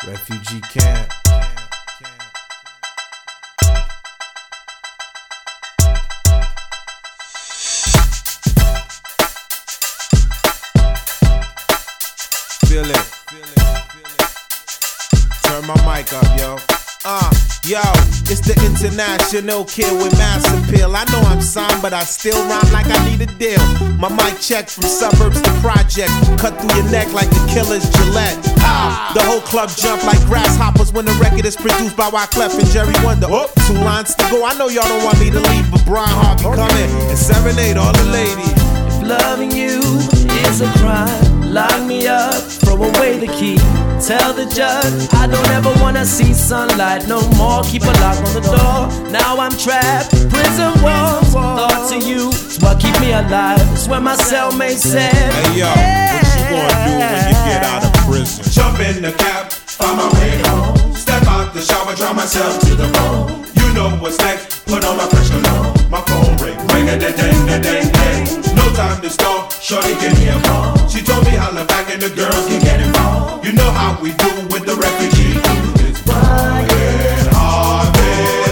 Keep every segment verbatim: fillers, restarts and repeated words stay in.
Refugee camp. Feel it. Turn my mic up, yo. Uh, yo, it's the international kid with mass appeal. I know I'm signed, but I still rhyme like I need a deal. My mic check from suburbs to project, cut through your neck like the killer's Gillette. Ah, the whole club jump like grasshoppers when the record is produced by Wyclef and Jerry Wonder. Oh, two lines to go. I know y'all don't want me to leave, but Brian Harvey come in and serenade all the ladies. If loving you is a crime, lock me up, throw away the key. Tell the judge I don't ever wanna see sunlight no more. Keep a lock on the door. Now I'm trapped, prison walls. Thoughts of you is what keep me alive. It's when my cellmate said, hey yo, what you gonna do when you get out of prison? Jump in the cab, find my way home. Step out the shower, draw myself to the bone. You know what's next, put on my pressure low. My phone ring, ring a ding ding ding ding ding. No time to stall, shorty give me a call. She told me holla back and the girls can get involved. You know how we do with the refugee crew. It's Brian Harvey.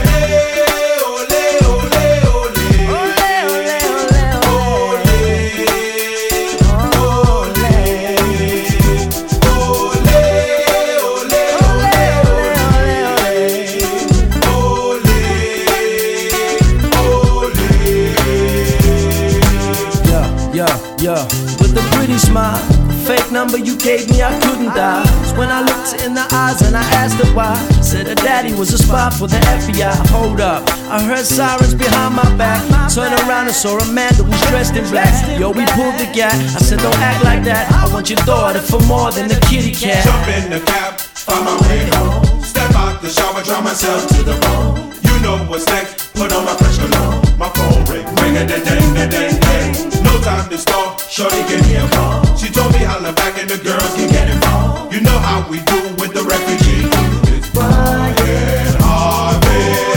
Yeah, with a pretty smile, the fake number you gave me I couldn't die. It's when I looked her in the eyes and I asked her why. Said her daddy was a spy for the F B I. Hold up, I heard sirens behind my back. Turned around and saw a man that was dressed in black. Yo, we pulled the gap. I said don't act like that. I want your daughter for more than a kitty cat. Jump in the cab, find my way home. Step out the shower, draw myself to the bone. You know what's next, put on my pressure low. My phone ring, ring a ding ding ding ding ding. No time to stall, shorty give me a call. She told me holla back and the girls can get involved. You know how we do with the refugee crew. It's Brian Harvey.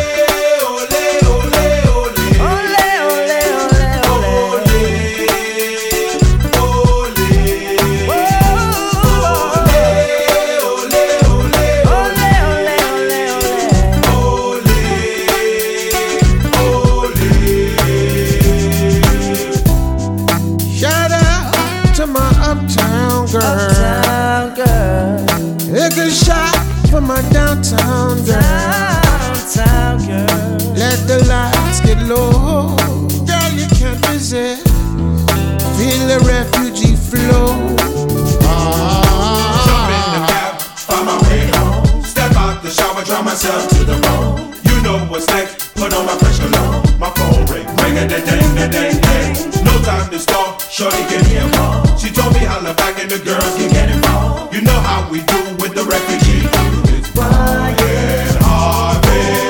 My downtown girl, downtown girl. Let the lights get low, girl, you can't resist. Feel the refugee flow. Ah. Jump in the cab, find my way home. Step out the shower, draw myself to the bone. You know what's next, put on my pressure low. My phone ring, ring a ding ding ding ding ding. No time to stall, shorty give me a call. She told me holla back and the girls can get involved. You know how we do with the refugee crew. It's Brian Harvey.